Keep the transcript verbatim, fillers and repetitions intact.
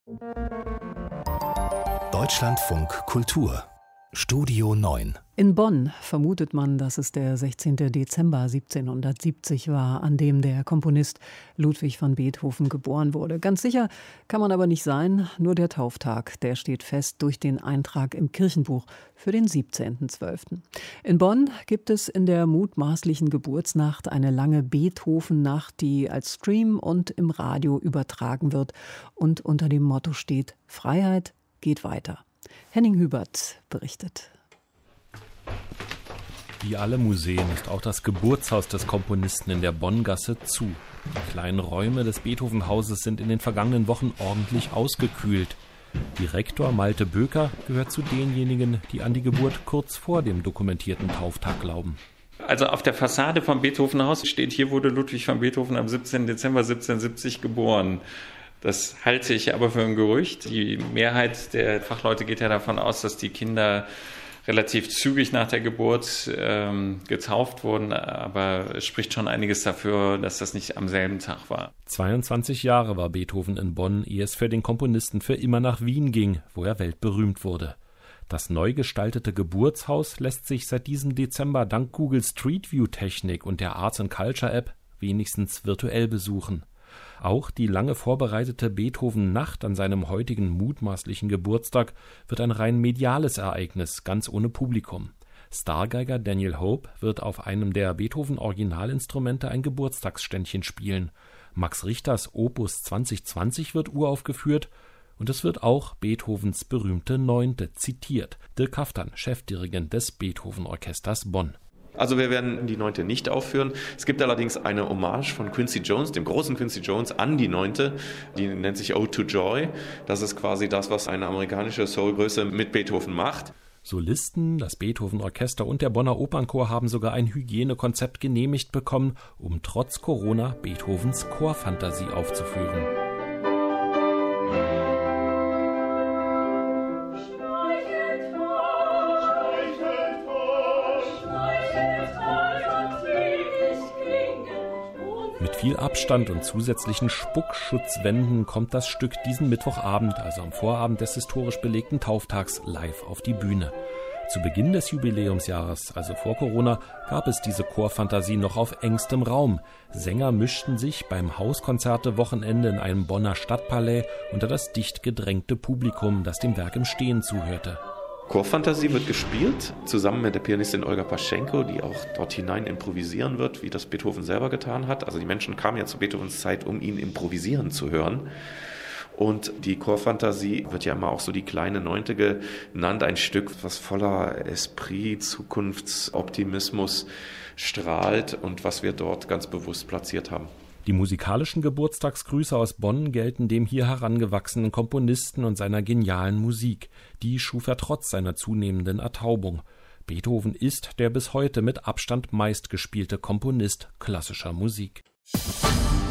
Deutschlandfunk Kultur Studio neun. In Bonn vermutet man, dass es der sechzehnten Dezember siebzehnhundertsiebzig war, an dem der Komponist Ludwig van Beethoven geboren wurde. Ganz sicher kann man aber nicht sein, nur der Tauftag, der steht fest durch den Eintrag im Kirchenbuch für den siebzehnten zwölften In Bonn gibt es in der mutmaßlichen Geburtsnacht eine lange Beethoven-Nacht, die als Stream und im Radio übertragen wird und unter dem Motto steht: Freiheit geht weiter. Henning Hubert berichtet. Wie alle Museen ist auch das Geburtshaus des Komponisten in der Bonngasse zu. Die kleinen Räume des Beethoven-Hauses sind in den vergangenen Wochen ordentlich ausgekühlt. Direktor Malte Böker gehört zu denjenigen, die an die Geburt kurz vor dem dokumentierten Tauftag glauben. Also auf der Fassade vom Beethoven-Haus steht: Hier wurde Ludwig van Beethoven am siebzehnten Dezember siebzehnhundertsiebzig geboren. Das halte ich aber für ein Gerücht. Die Mehrheit der Fachleute geht ja davon aus, dass die Kinder relativ zügig nach der Geburt ähm, getauft wurden. Aber es spricht schon einiges dafür, dass das nicht am selben Tag war. zweiundzwanzig Jahre war Beethoven in Bonn, ehe es für den Komponisten für immer nach Wien ging, wo er weltberühmt wurde. Das neu gestaltete Geburtshaus lässt sich seit diesem Dezember dank Google Street View Technik und der Arts and Culture App wenigstens virtuell besuchen. Auch die lange vorbereitete Beethoven-Nacht an seinem heutigen mutmaßlichen Geburtstag wird ein rein mediales Ereignis, ganz ohne Publikum. Stargeiger Daniel Hope wird auf einem der Beethoven-Originalinstrumente ein Geburtstagsständchen spielen. Max Richters Opus zwanzig zwanzig wird uraufgeführt und es wird auch Beethovens berühmte Neunte zitiert. Dirk Kaftan, Chefdirigent des Beethoven-Orchesters Bonn. Also wir werden die Neunte nicht aufführen. Es gibt allerdings eine Hommage von Quincy Jones, dem großen Quincy Jones, an die Neunte. Die nennt sich Ode to Joy. Das ist quasi das, was eine amerikanische Soulgröße mit Beethoven macht. Solisten, das Beethoven-Orchester und der Bonner Opernchor haben sogar ein Hygienekonzept genehmigt bekommen, um trotz Corona Beethovens Chorfantasie aufzuführen. Mit viel Abstand und zusätzlichen Spuckschutzwänden kommt das Stück diesen Mittwochabend, also am Vorabend des historisch belegten Tauftags, live auf die Bühne. Zu Beginn des Jubiläumsjahres, also vor Corona, gab es diese Chorfantasie noch auf engstem Raum. Sänger mischten sich beim Hauskonzerte-Wochenende in einem Bonner Stadtpalais unter das dicht gedrängte Publikum, das dem Werk im Stehen zuhörte. Chorfantasie wird gespielt, zusammen mit der Pianistin Olga Paschenko, die auch dort hinein improvisieren wird, wie das Beethoven selber getan hat. Also die Menschen kamen ja zu Beethovens Zeit, um ihn improvisieren zu hören. Und die Chorfantasie wird ja immer auch so die kleine Neunte genannt, ein Stück, was voller Esprit, Zukunftsoptimismus strahlt und was wir dort ganz bewusst platziert haben. Die musikalischen Geburtstagsgrüße aus Bonn gelten dem hier herangewachsenen Komponisten und seiner genialen Musik. Die schuf er trotz seiner zunehmenden Ertaubung. Beethoven ist der bis heute mit Abstand meistgespielte Komponist klassischer Musik.